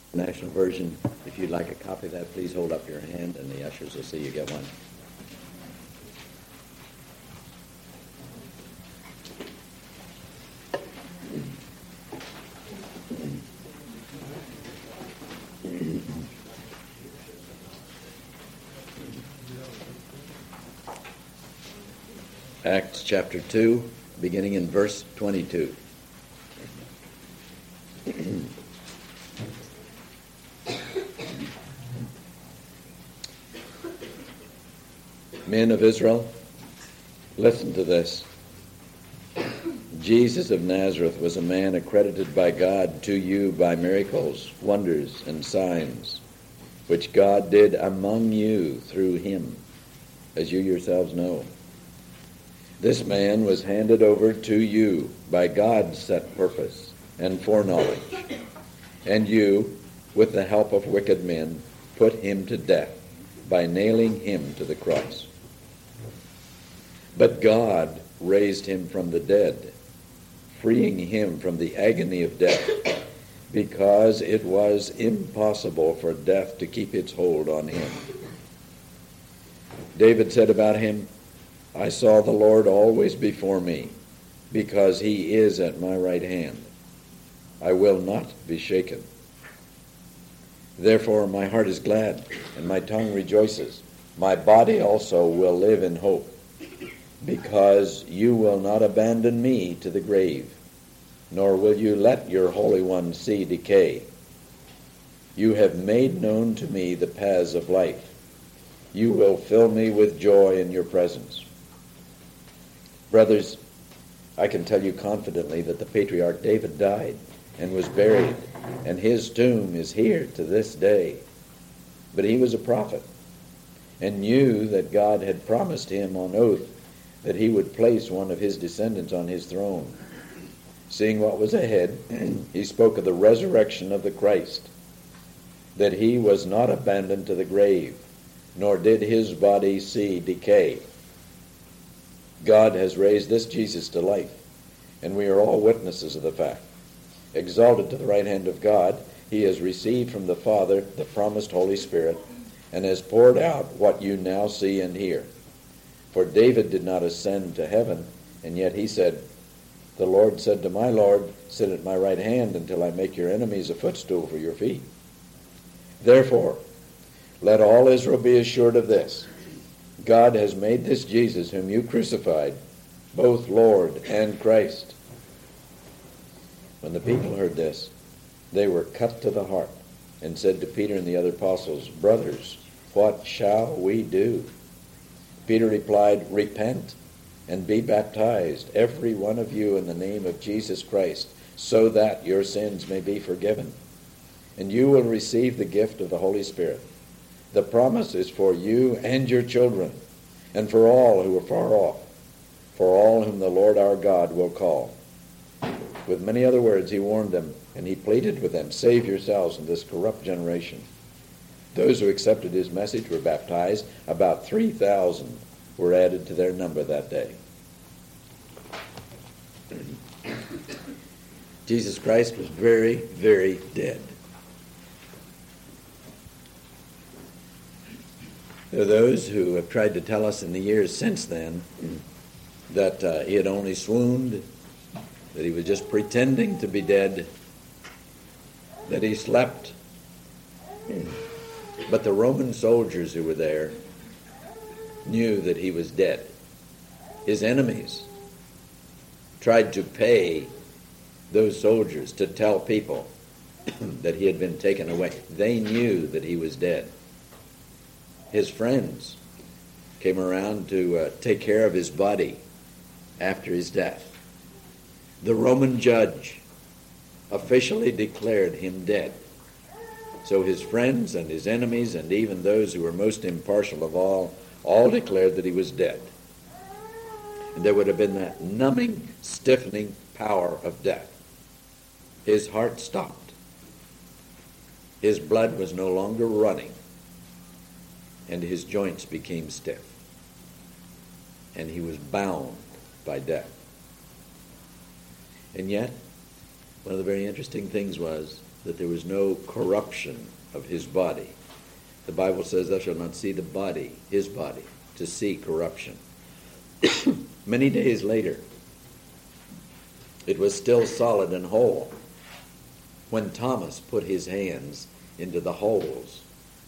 National version. If you'd like a copy of that, please hold up your hand and the ushers will see you get one. Acts chapter 2, beginning in verse 22. Men of Israel, listen to this. Jesus of Nazareth was a man accredited by God to you by miracles, wonders, and signs, which God did among you through him, as you yourselves know. This man was handed over to you by God's set purpose and foreknowledge, and you, with the help of wicked men, put him to death by nailing him to the cross. But God raised him from the dead, freeing him from the agony of death, because it was impossible for death to keep its hold on him. David said about him, I saw the Lord always before me, because he is at my right hand. I will not be shaken. Therefore my heart is glad, and my tongue rejoices. My body also will live in hope, because you will not abandon me to the grave, nor will you let your Holy One see decay. You have made known to me the paths of life. You will fill me with joy in your presence. Brothers, I can tell you confidently that the patriarch David died and was buried, and his tomb is here to this day. But he was a prophet, and knew that God had promised him on oath that he would place one of his descendants on his throne. Seeing what was ahead, he spoke of the resurrection of the Christ, that he was not abandoned to the grave, nor did his body see decay. God has raised this Jesus to life, and we are all witnesses of the fact. Exalted to the right hand of God, he has received from the Father the promised Holy Spirit, and has poured out what you now see and hear. For David did not ascend to heaven, and yet he said, the Lord said to my Lord, sit at my right hand until I make your enemies a footstool for your feet. Therefore, let all Israel be assured of this. God has made this Jesus, whom you crucified, both Lord and Christ. When the people heard this, they were cut to the heart, and said to Peter and the other apostles, brothers, what shall we do? Peter replied, repent and be baptized, every one of you, in the name of Jesus Christ, so that your sins may be forgiven. And you will receive the gift of the Holy Spirit. The promise is for you and your children, and for all who are far off, for all whom the Lord our God will call. With many other words he warned them, and he pleaded with them, save yourselves from this corrupt generation. Those who accepted his message were baptized. About 3,000 were added to their number that day. Jesus Christ was very, very dead. There are those who have tried to tell us in the years since then that he had only swooned, that he was just pretending to be dead, that he slept. But the Roman soldiers who were there knew that he was dead. His enemies tried to pay those soldiers to tell people that he had been taken away. They knew that he was dead. His friends came around to take care of his body after his death. The Roman judge officially declared him dead. So his friends and his enemies, and even those who were most impartial of all declared that he was dead. And there would have been that numbing, stiffening power of death. His heart stopped. His blood was no longer running, and his joints became stiff. And he was bound by death. And yet, one of the very interesting things was that there was no corruption of his body. The Bible says, thou shalt not see the body, his body, to see corruption. Many days later, it was still solid and whole when Thomas put his hands into the holes.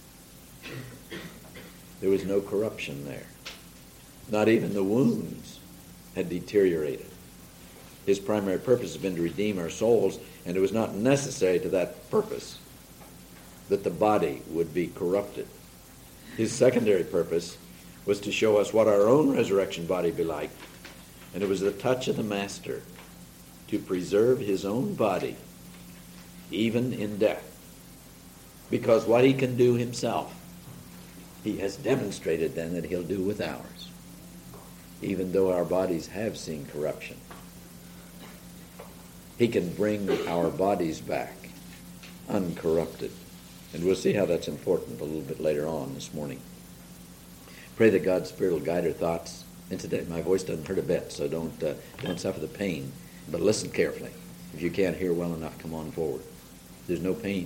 There was no corruption there. Not even the wounds had deteriorated. His primary purpose has been to redeem our souls, and it was not necessary to that purpose that the body would be corrupted. His secondary purpose was to show us what our own resurrection body be like, and it was the touch of the Master to preserve his own body even in death. Because what he can do himself, he has demonstrated then that he'll do with ours, even though our bodies have seen corruption. He can bring our bodies back uncorrupted. And we'll see how that's important a little bit later on this morning. Pray that God's Spirit will guide our thoughts. And today my voice doesn't hurt a bit, so don't suffer the pain. But listen carefully. If you can't hear well enough, come on forward. There's no pain.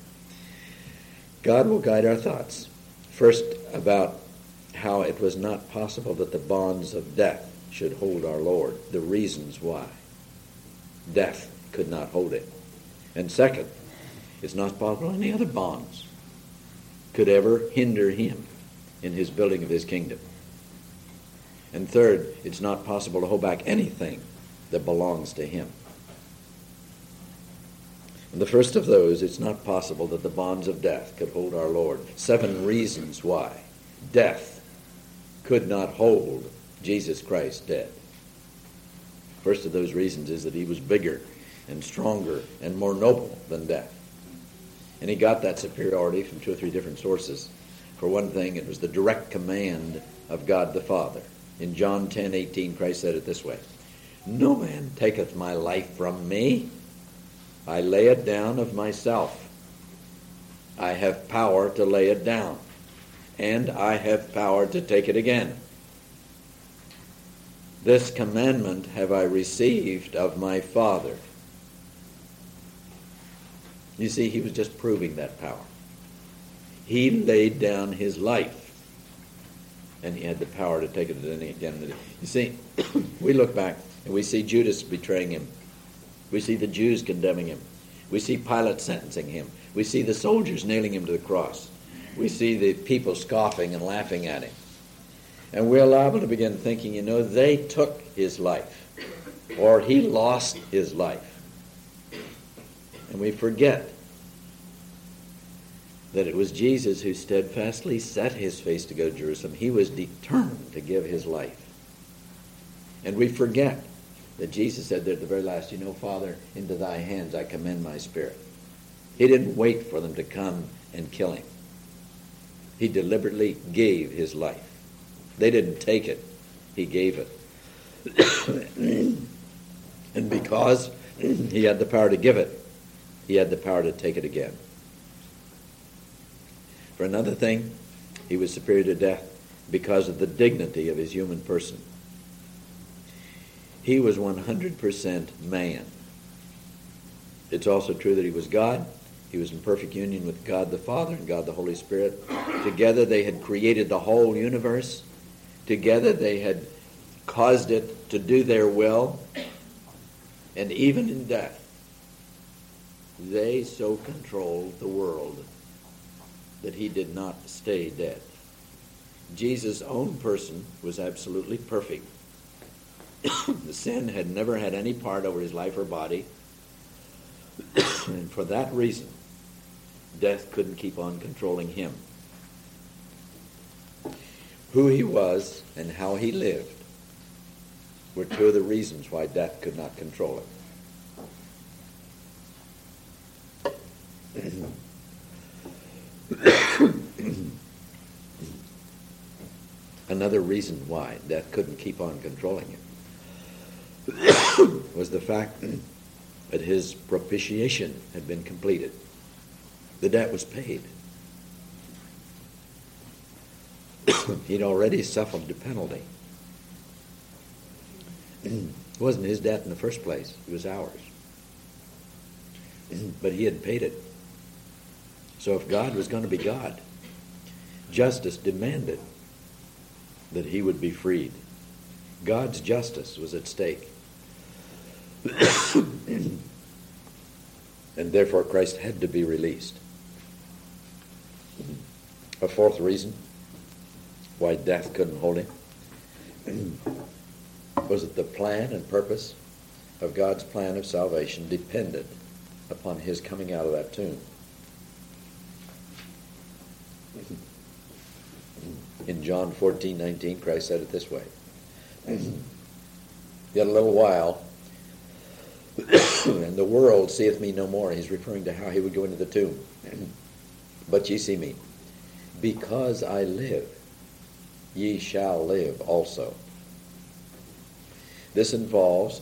God will guide our thoughts. First, about how it was not possible that the bonds of death should hold our Lord. The reasons why. Death could not hold him. And second, it's not possible any other bonds could ever hinder him in his building of his kingdom. And third, it's not possible to hold back anything that belongs to him. And the first of those, it's not possible that the bonds of death could hold our Lord. 7 reasons why death could not hold Jesus Christ dead. First of those reasons is that he was bigger and stronger and more noble than death. And he got that superiority from 2 or 3 different sources. For one thing, it was the direct command of God the Father. In John 10:18, Christ said it this way, no man taketh my life from me. I lay it down of myself. I have power to lay it down, and I have power to take it again. This commandment have I received of my Father. You see, he was just proving that power. He laid down his life, and he had the power to take it again. You see, we look back and we see Judas betraying him. We see the Jews condemning him. We see Pilate sentencing him. We see the soldiers nailing him to the cross. We see the people scoffing and laughing at him. And we're liable to begin thinking, they took his life, or he lost his life. And we forget that it was Jesus who steadfastly set his face to go to Jerusalem. He was determined to give his life. And we forget that Jesus said there at the very last, Father, into thy hands I commend my spirit. He didn't wait for them to come and kill him. He deliberately gave his life. They didn't take it. He gave it. And because he had the power to give it, he had the power to take it again. For another thing, he was superior to death because of the dignity of his human person. He was 100% man. It's also true that he was God. He was in perfect union with God the Father and God the Holy Spirit. Together they had created the whole universe. Together they had caused it to do their will. And even in death, they so controlled the world that he did not stay dead. Jesus' own person was absolutely perfect. The sin had never had any part over his life or body. And for that reason, death couldn't keep on controlling him. Who he was and how he lived were 2 of the reasons why death could not control him. Another reason why death couldn't keep on controlling him was the fact that his propitiation had been completed. The debt was paid. He'd already suffered the penalty. It wasn't his debt in the first place. It was ours. but he had paid it. So if God was going to be God, justice demanded that he would be freed. God's justice was at stake. And therefore Christ had to be released. A fourth reason why death couldn't hold him was that the plan and purpose of God's plan of salvation depended upon his coming out of that tomb. In John 14:19, Christ said it this way: "Yet a little while, and the world seeth me no more." He's referring to how he would go into the tomb. "But ye see me. Because I live, ye shall live also." This involves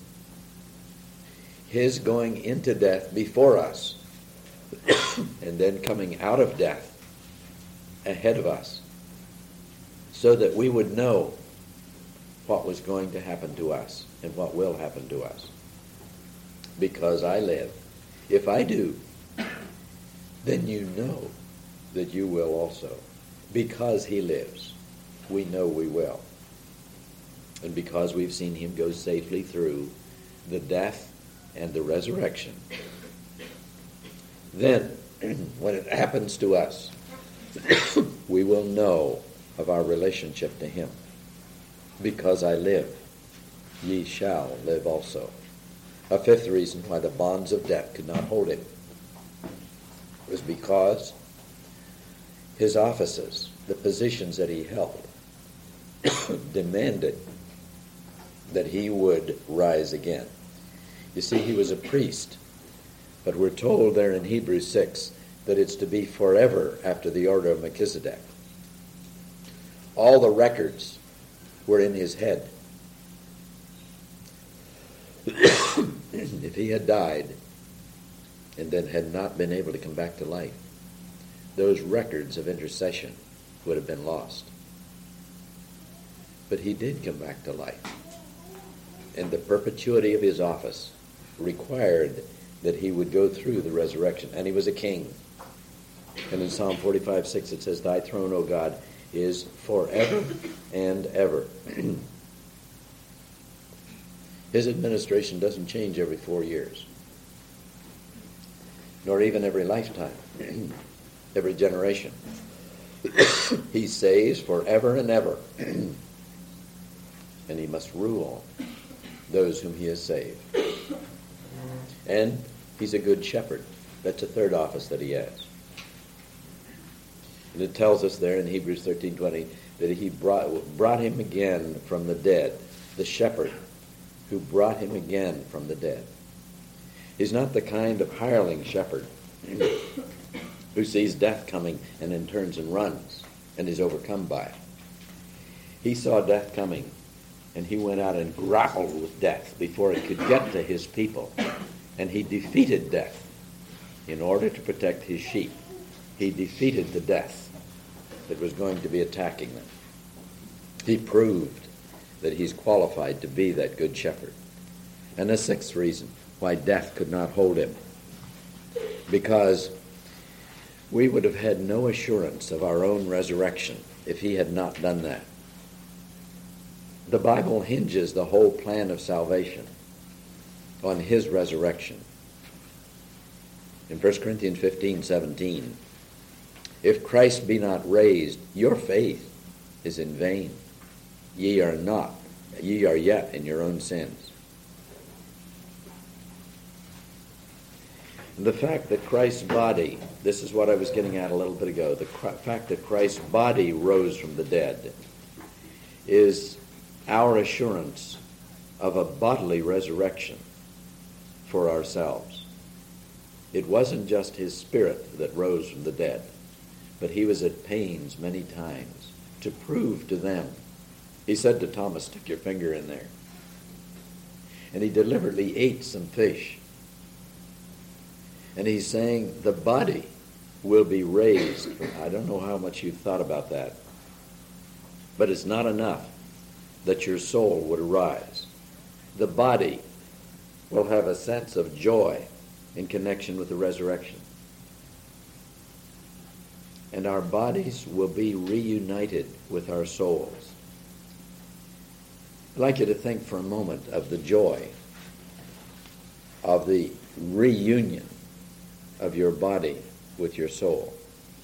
his going into death before us and then coming out of death ahead of us, so that we would know what was going to happen to us and what will happen to us. Because I live. If I do, then you know that you will also. Because he lives, we know we will. And because we've seen him go safely through the death and the resurrection, then when it happens to us, we will know of our relationship to him. Because I live, ye shall live also. A fifth reason why the bonds of death could not hold him was because his offices, the positions that he held, demanded that he would rise again. You see, he was a priest, but we're told there in Hebrews 6 that it's to be forever after the order of Melchizedek. All the records were in his head. If he had died and then had not been able to come back to life, those records of intercession would have been lost. But he did come back to life. And the perpetuity of his office required that he would go through the resurrection. And he was a king. And in Psalm 45:6 it says, "Thy throne, O God, is forever and ever." His administration doesn't change every 4 years, nor even every lifetime, every generation. He saves forever and ever, and he must rule those whom he has saved. And he's a good shepherd. That's a third office that he has. And it tells us there in Hebrews 13:20 that he brought him again from the dead, the shepherd who brought him again from the dead. He's not the kind of hireling shepherd who sees death coming and then turns and runs and is overcome by it. He saw death coming, and he went out and grappled with death before it could get to his people. And he defeated death in order to protect his sheep. He defeated the death that was going to be attacking them. He proved that he's qualified to be that good shepherd. And the sixth reason why death could not hold him, because we would have had no assurance of our own resurrection if he had not done that. The Bible hinges the whole plan of salvation on his resurrection. In 1 Corinthians 15:17, "If Christ be not raised, your faith is in vain. Ye are yet in your own sins." And the fact that Christ's body, this is what I was getting at a little bit ago, the fact that Christ's body rose from the dead is our assurance of a bodily resurrection for ourselves. It wasn't just his spirit that rose from the dead, but he was at pains many times to prove to them. He said to Thomas, "Stick your finger in there." And he deliberately ate some fish. And he's saying the body will be raised. I don't know how much you've thought about that, but it's not enough that your soul would arise. The body will have a sense of joy in connection with the resurrection. And our bodies will be reunited with our souls. I'd like you to think for a moment of the joy of the reunion of your body with your soul.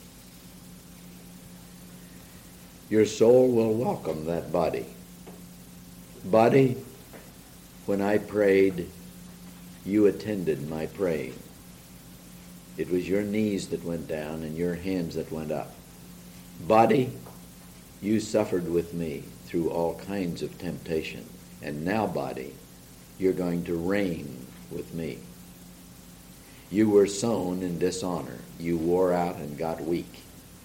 Your soul will welcome that body. Body, when I prayed, you attended my praying. It was your knees that went down and your hands that went up. Body, you suffered with me through all kinds of temptation. And now, body, you're going to reign with me. You were sown in dishonor. You wore out and got weak.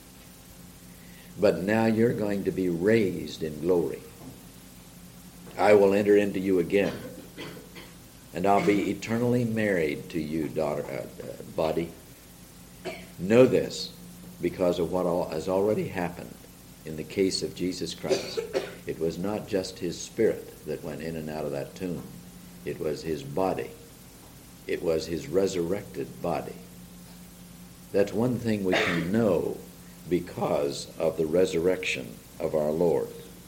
But now you're going to be raised in glory. I will enter into you again, and I'll be eternally married to you, body. Know this, because of what has already happened in the case of Jesus Christ. It was not just his spirit that went in and out of that tomb. It was his body. It was his resurrected body. That's one thing we can know because of the resurrection of our Lord.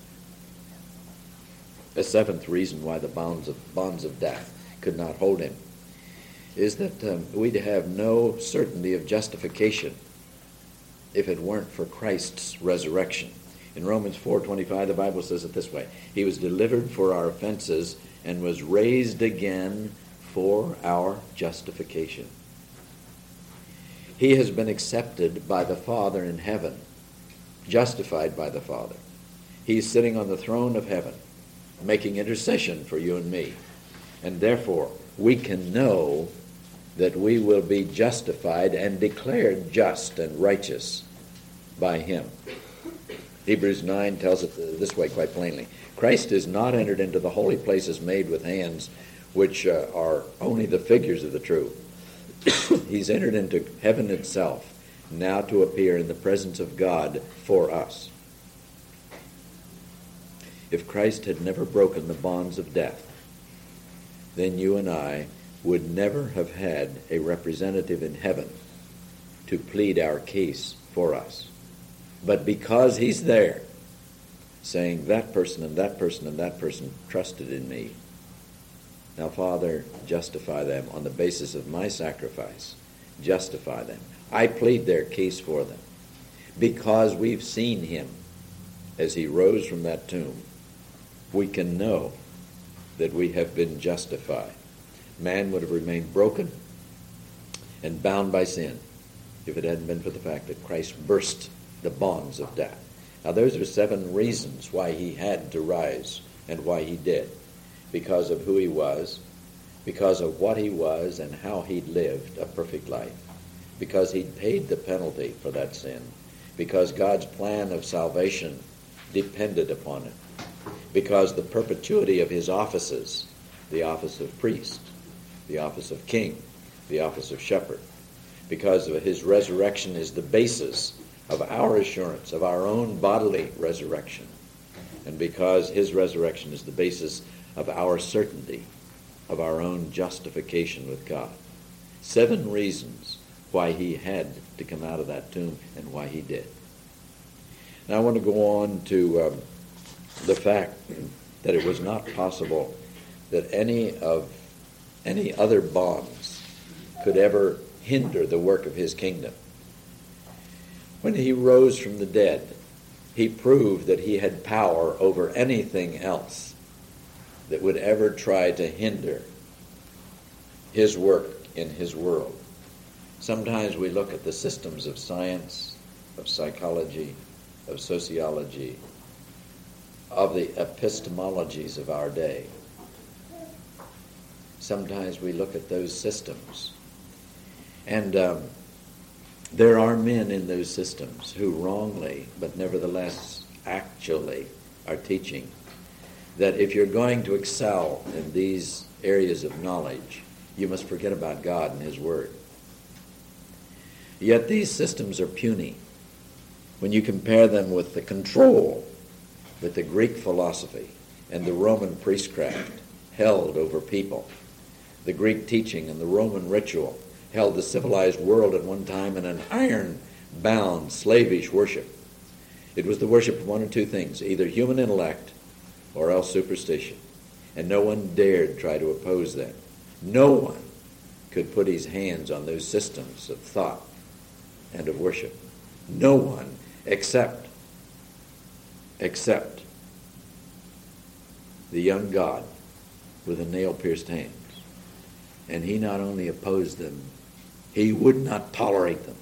The seventh reason why the bonds of death could not hold him is that we'd have no certainty of justification if it weren't for Christ's resurrection. In Romans 4:25, the Bible says it this way: he was delivered for our offenses and was raised again for our justification. He has been accepted by the Father in heaven, justified by the Father. He's sitting on the throne of heaven, making intercession for you and me. And therefore, we can know that we will be justified and declared just and righteous by him. Hebrews 9 tells it this way quite plainly: Christ is not entered into the holy places made with hands, which are only the figures of the true. He's entered into heaven itself, now to appear in the presence of God for us. If Christ had never broken the bonds of death, then you and I would never have had a representative in heaven to plead our case for us. But because he's there, saying that person and that person and that person trusted in me, now, Father, justify them on the basis of my sacrifice. Justify them. I plead their case for them. Because we've seen him as he rose from that tomb, we can know that we have been justified. Man would have remained broken and bound by sin if it hadn't been for the fact that Christ burst the bonds of death. Now, those are 7 reasons why he had to rise and why he did. Because of who he was, because of what he was and how he'd lived a perfect life, because he'd paid the penalty for that sin, because God's plan of salvation depended upon it, because the perpetuity of his offices, the office of priest, the office of king, the office of shepherd, because of his resurrection is the basis of our assurance of our own bodily resurrection, and because his resurrection is the basis of our certainty of our own justification with God. 7 reasons why he had to come out of that tomb and why he did. Now I want to go on to the fact that it was not possible that any other bonds could ever hinder the work of his kingdom. When he rose from the dead, he proved that he had power over anything else that would ever try to hinder his work in his world. Sometimes we look at the systems of science, of psychology, of sociology, of the epistemologies of our day. Sometimes we look at those systems, and there are men in those systems who wrongly, but nevertheless actually, are teaching that if you're going to excel in these areas of knowledge, you must forget about God and his word. Yet these systems are puny when you compare them with the control that the Greek philosophy and the Roman priestcraft held over people, the Greek teaching and the Roman ritual held the civilized world at one time in an iron-bound, slavish worship. It was the worship of one or two things, either human intellect or else superstition. And no one dared try to oppose that. No one could put his hands on those systems of thought and of worship. No one except the young God with the nail-pierced hands. And he not only opposed them, he would not tolerate them.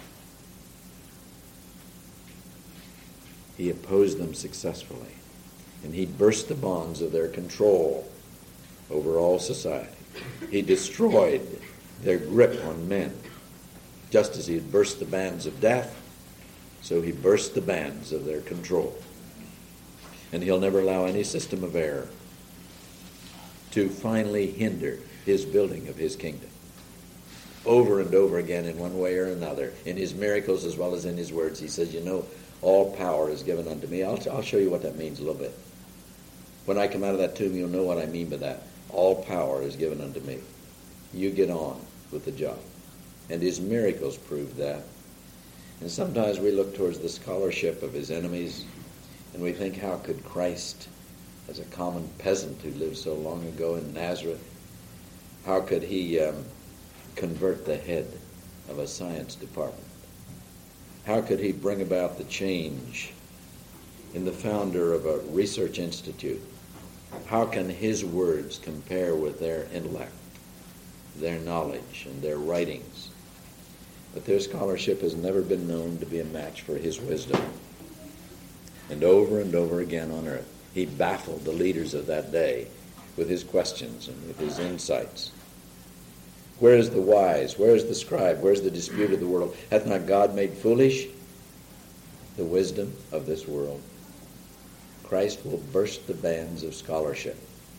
He opposed them successfully. And he burst the bonds of their control over all society. He destroyed their grip on men. Just as he had burst the bands of death, so he burst the bands of their control. And he'll never allow any system of error to finally hinder his building of his kingdom. Over and over again, in one way or another, in his miracles as well as in his words, he says, all power is given unto me. I'll show you what that means a little bit. When I come out of that tomb, you'll know what I mean by that. All power is given unto me. You get on with the job. And his miracles prove that. And sometimes we look towards the scholarship of his enemies, and we think, how could Christ, as a common peasant who lived so long ago in Nazareth, how could he convert the head of a science department? How could he bring about the change in the founder of a research institute? How can his words compare with their intellect, their knowledge, and their writings? But their scholarship has never been known to be a match for his wisdom. And over again on earth, he baffled the leaders of that day with his questions and with his insights. Where is the wise? Where is the scribe? Where is the dispute of the world? Hath not God made foolish the wisdom of this world? Christ will burst the bands of scholarship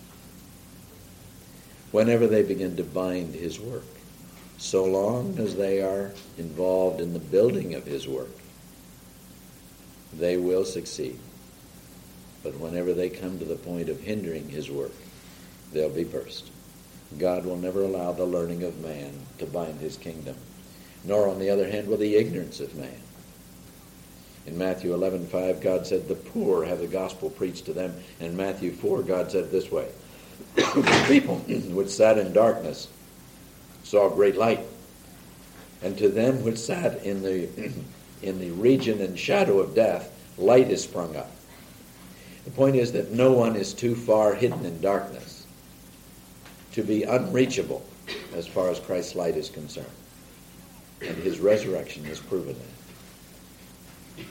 whenever they begin to bind his work, so long as they are involved in the building of his work. They will succeed. But whenever they come to the point of hindering his work, they'll be burst. God will never allow the learning of man to bind his kingdom, nor, on the other hand, will the ignorance of man. In Matthew 11:5, God said, the poor have the gospel preached to them. And in Matthew 4, God said this way, the people which sat in darkness saw great light. And to them which sat in the region and shadow of death, light is sprung up. The point is that no one is too far hidden in darkness to be unreachable as far as Christ's light is concerned. And his resurrection has proven that.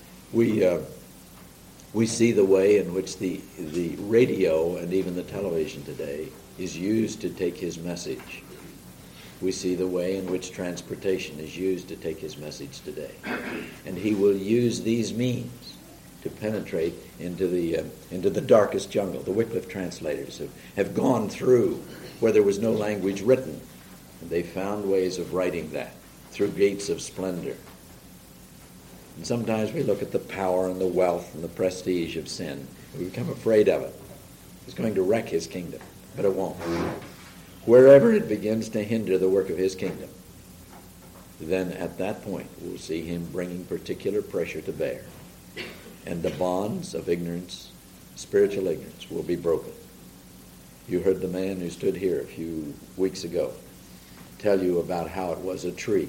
We see the way in which the radio and even the television today is used to take his message. We see the way in which transportation is used to take his message today. And he will use these means to penetrate into the darkest jungle. The Wycliffe translators have gone through where there was no language written, and they found ways of writing that through gates of splendor. And sometimes we look at the power and the wealth and the prestige of sin, and we become afraid of it. It's going to wreck his kingdom, but it won't. Wherever it begins to hinder the work of his kingdom, then at that point we'll see him bringing particular pressure to bear. And the bonds of ignorance, spiritual ignorance, will be broken. You heard the man who stood here a few weeks ago tell you about how it was a tree.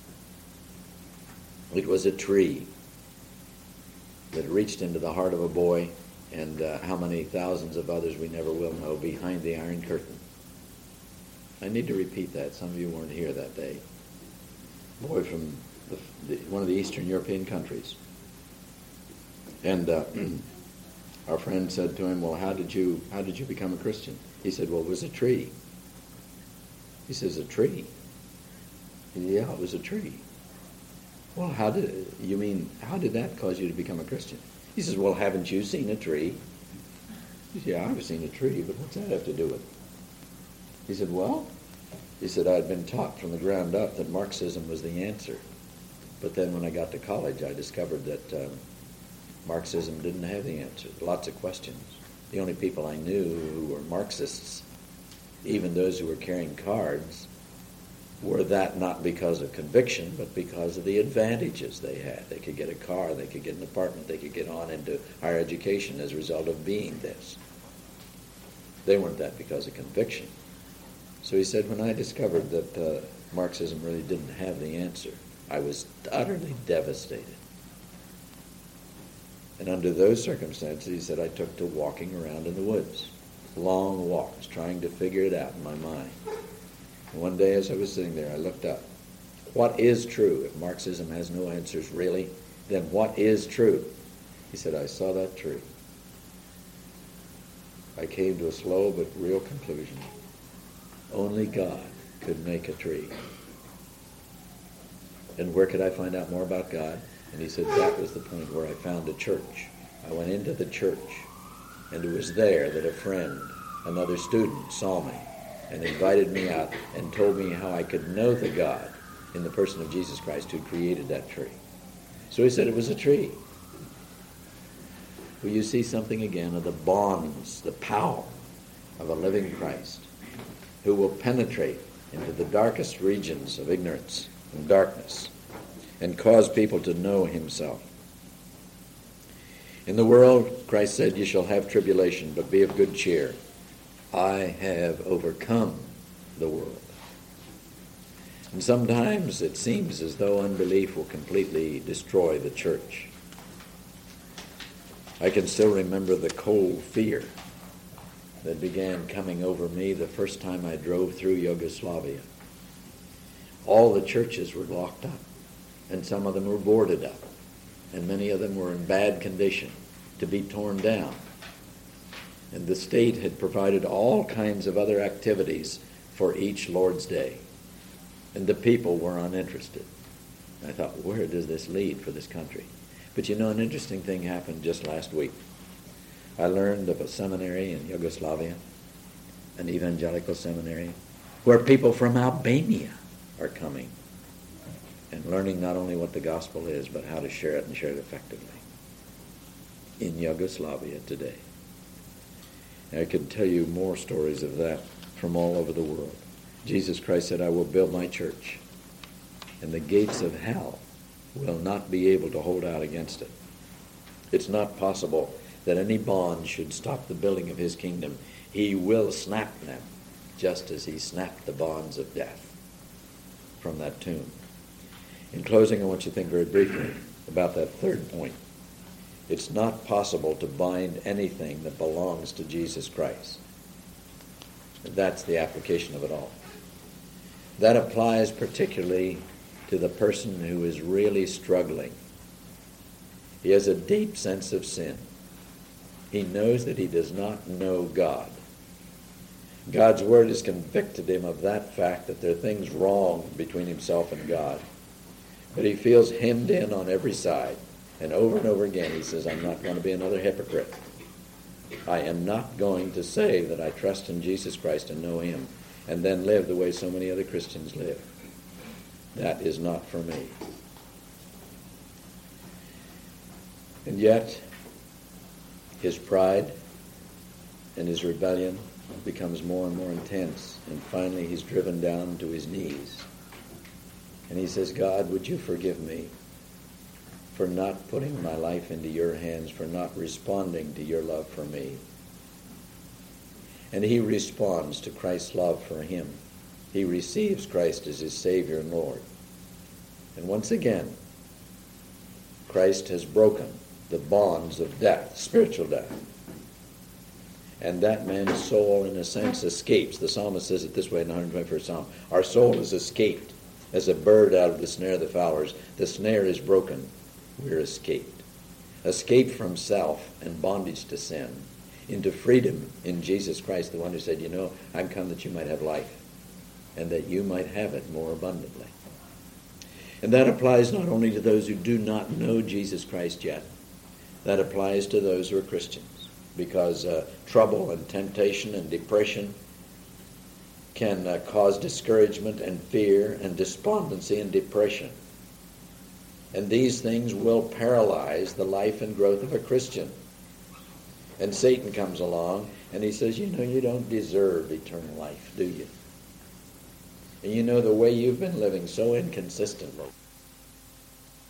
It was a tree that reached into the heart of a boy, and how many thousands of others we never will know, behind the Iron Curtain. I need to repeat that. Some of you weren't here that day. A boy from one of the Eastern European countries. And our friend said to him, well, how did you become a Christian? He said, well, it was a tree. He says, a tree? Yeah, it was a tree. Well, how did that cause you to become a Christian? He says, well, haven't you seen a tree? He said, yeah, I've seen a tree, but what's that have to do with it? He said, well, I'd been taught from the ground up that Marxism was the answer. But then when I got to college, I discovered that Marxism didn't have the answer. Lots of questions. The only people I knew who were Marxists, even those who were carrying cards, were that not because of conviction, but because of the advantages they had. They could get a car, they could get an apartment, they could get on into higher education as a result of being this. They weren't that because of conviction. So he said, when I discovered that Marxism really didn't have the answer, I was utterly devastated. And under those circumstances, he said, I took to walking around in the woods, long walks, trying to figure it out in my mind. And one day as I was sitting there, I looked up. What is true? If Marxism has no answers really, then what is true? He said, I saw that tree. I came to a slow but real conclusion. Only God could make a tree. And where could I find out more about God? And he said, that was the point where I found a church. I went into the church, and it was there that a friend, another student, saw me and invited me out and told me how I could know the God in the person of Jesus Christ who created that tree. So he said it was a tree. Well, you see something again of the bonds, the power of a living Christ who will penetrate into the darkest regions of ignorance and darkness and cause people to know himself. In the world, Christ said, you shall have tribulation, but be of good cheer. I have overcome the world. And sometimes it seems as though unbelief will completely destroy the church. I can still remember the cold fear that began coming over me the first time I drove through Yugoslavia. All the churches were locked up, and some of them were boarded up, and many of them were in bad condition to be torn down. And the state had provided all kinds of other activities for each Lord's Day, and the people were uninterested. I thought, where does this lead for this country? But you know, an interesting thing happened just last week. I learned of a seminary in Yugoslavia, an evangelical seminary, where people from Albania are coming and learning not only what the gospel is, but how to share it and share it effectively in Yugoslavia today. And I could tell you more stories of that from all over the world. Jesus Christ said, I will build my church, and the gates of hell will not be able to hold out against it. It's not possible that any bond should stop the building of his kingdom. He will snap them, just as he snapped the bonds of death from that tomb. In closing, I want you to think very briefly about that third point. It's not possible to bind anything that belongs to Jesus Christ. That's the application of it all. That applies particularly to the person who is really struggling. He has a deep sense of sin. He knows that he does not know God. God's word has convicted him of that fact, that there are things wrong between himself and God. But he feels hemmed in on every side. And over again he says, I'm not going to be another hypocrite. I am not going to say that I trust in Jesus Christ and know him, and then live the way so many other Christians live. That is not for me. And yet, his pride and his rebellion becomes more and more intense, and finally he's driven down to his knees. And he says, God, would you forgive me for not putting my life into your hands, for not responding to your love for me. And he responds to Christ's love for him. He receives Christ as his Savior and Lord. And once again, Christ has broken the bonds of death, spiritual death. And that man's soul, in a sense, escapes. The psalmist says it this way in the 121st Psalm. Our soul has escaped as a bird out of the snare of the fowlers. The snare is broken. We're escaped. Escaped from self and bondage to sin into freedom in Jesus Christ, the one who said, I'm come that you might have life and that you might have it more abundantly. And that applies not only to those who do not know Jesus Christ yet. That applies to those who are Christians, because trouble and temptation and depression can cause discouragement and fear and despondency and depression. And these things will paralyze the life and growth of a Christian. And Satan comes along and he says, you don't deserve eternal life, do you? And you know, the way you've been living so inconsistently,